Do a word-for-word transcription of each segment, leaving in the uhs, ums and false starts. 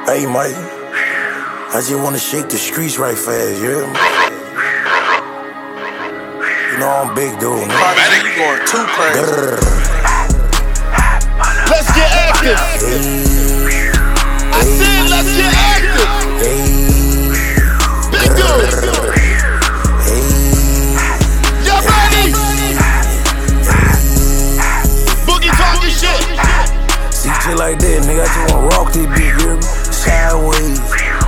Hey, Mike, I just wanna shake the streets right fast, you hear me? You know I'm big dude, man. Man, you going too crazy. Grrr. Let's get active. Hey, I said let's get active. hey, Big dude. hey, Y'all ready? Boogie talking shit. see shit like that, nigga, I just wanna rock this beat, you hear me? Sideways,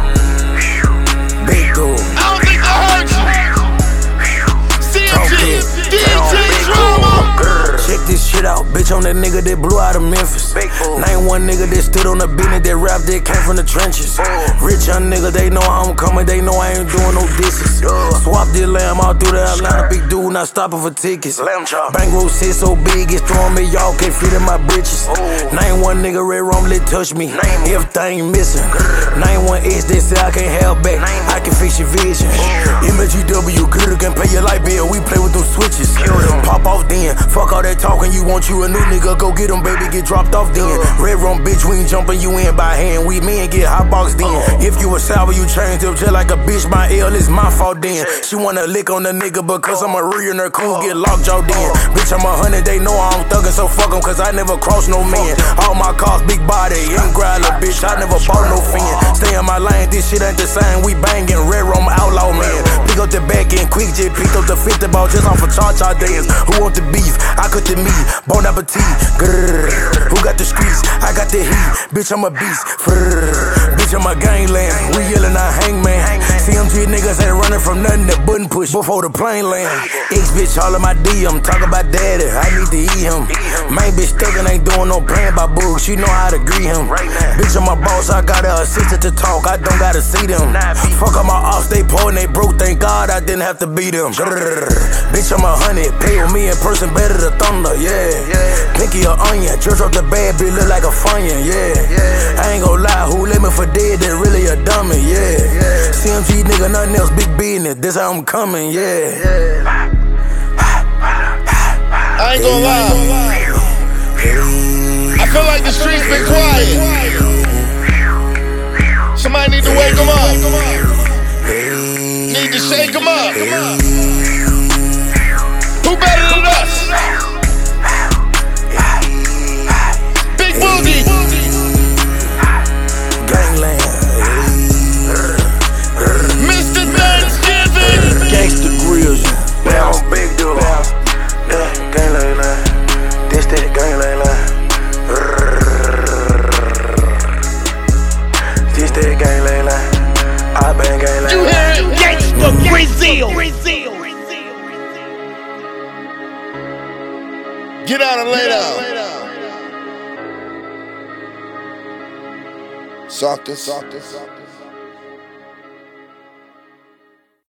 big dude. I don't think I heard you. C M G, D J Drama. Check this shit out, bitch, on that nigga that blew out of Memphis. Name one nigga that stood on the business that rap that came from the trenches. Rich young nigga, they know I'm coming, they know I ain't doing no disses. Swap this lamb out through the Atlanta, big dude, not stopping for tickets. Bankroll sit so big, it's throwing me, y'all can't fit in my britches. Name one nigga, Red Rum, let touch me. Everything missing. Name one X that say I can't help back, I can fix your vision. M G W, good can pay your light bill, we play with them switches. Pop off then, fuck all that talking, you want you a new nigga, go get him, baby, get dropped off then. Red Rum, bitch, we ain't jumping you in by hand, we men get hot box then. If you a sour, you changed up just like a bitch, my L is my fault then. She wanna lick on the nigga because I'm a real and her cool, get locked jaw then. Bitch, I'm a hundred, they know I'm thuggin', so fuck 'em, cause I never cross no man. All my cars, big body, ain't growler, bitch, I never bought no fin. Stay in my lane, this shit ain't the same, we bangin', Red Rum outlaw man. Pick up the back end, quick jet, picked up the fifty ball just off of cha-cha dance. Who want the beef? I cook the meat, bon appetit. Grrr. Who got the streets? I got the heat. Bitch, I'm a beast. Frrr. Bitch, I'm a gangland. We yellin' out hangman. C M G niggas ain't running from nothing that button push before the plane land. X bitch all in my D M, talk about daddy. I need to eat him. Main bitch thuggin' ain't doing no plan by books. She know how to greet him. Bitch, I'm a boss. I got a assistant to talk. I don't gotta see them. Fuck all my ops, they poor and they broke. Thank God I didn't have to beat them. Grrr. Bitch, I'm a hundred. Pay with me in person better than thunder. Yeah. Pinky or onion. Church off the bad bitch look like a funyun. Yeah. I ain't gon' lie. Who let me for dead? That really a dummy. Yeah. C M G nigga, nothing else. Big business. This how I'm coming. Yeah. I ain't gon' lie. I feel like the streets been quiet. Somebody need to wake them up. Need to shake them up. Who better than us? Big Boogie. Gangland. Mister Thanksgiving. Gangsta grills. Man, I'm big dude. Yeah, gangland. This that gangland. This that gangland. I bang gangland. You hear it? Gangsta Brazil. Get out and lay down. Suckers.